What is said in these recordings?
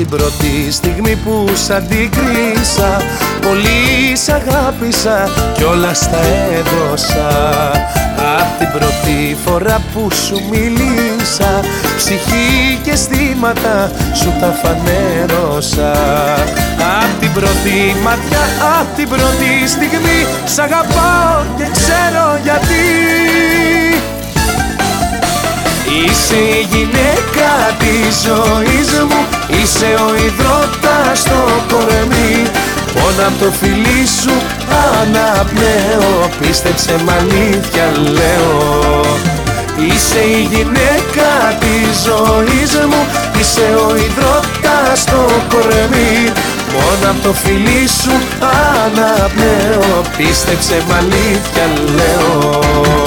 την πρώτη στιγμή που σ' αντικρίσα, πολύ σ' αγάπησα κι όλα στα έδωσα. Απ' την πρώτη φορά που σου μίλησα, ψυχή και αισθήματα σου τα φανέρωσα. Απ' την πρώτη ματιά, απ' την πρώτη στιγμή, σ' αγαπάω και ξέρω γιατί. Είσαι η γυναίκα της ζωής μου, είσαι ο υδρότας στο κορμί. Μόνο απ' το φιλί σου αναπνέω, πίστεψε μ' αλήθεια λέω. Είσαι η γυναίκα της ζωής μου, είσαι ο υδρότας στο κορμί. Μόνο απ' το φιλί σου αναπνέω, πίστεψε μ' αλήθεια λέω.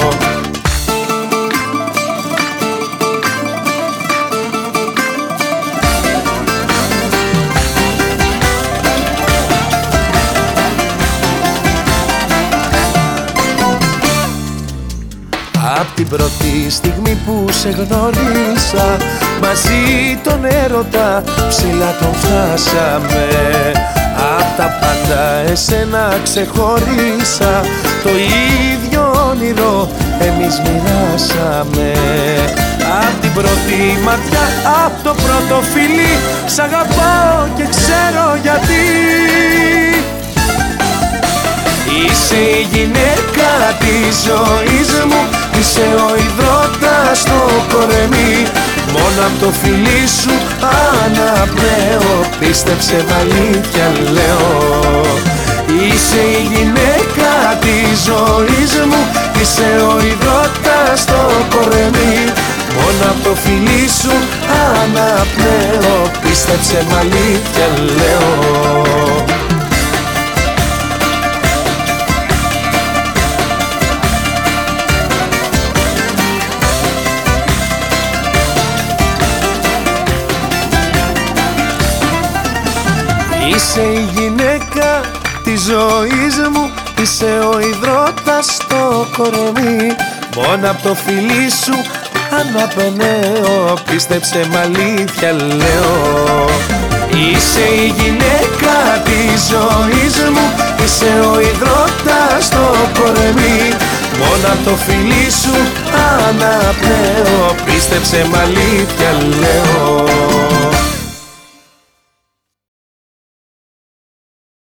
Απ' την πρώτη στιγμή που σε γνώρισα, μαζί τον έρωτα ψηλά τον φτάσαμε. Απ' τα πάντα εσένα ξεχώρισα, το ίδιο όνειρο εμείς μοιράσαμε. Απ' την πρώτη ματιά, απ' το πρώτο φιλί, σ' αγαπάω και ξέρω γιατί. Είσαι η γυναίκα της ζωής μου, είσαι ο υδρότας στο κορμί. Μόνο απ' το φιλί σου αναπνέω, πίστεψε μ' αλήθεια λέω. Είσαι η γυναίκα της ζωής μου, είσαι ο υδρότας στο κορμί. Μόνο απ' το φιλί σου αναπνέω, πίστεψε μ' αλήθεια λέω. Είσαι η γυναίκα της ζωής μου, είσαι ο υδρότας στο κορμί. Μόνο απ' το φιλί σου αναπνέω, πίστεψε μ' αλήθεια λέω. Είσαι η γυναίκα της ζωής μου, είσαι ο υδρότας στο κορμί. Μόνο απ' το φιλί σου αναπνέω, πίστεψε μ' αλήθεια λέω.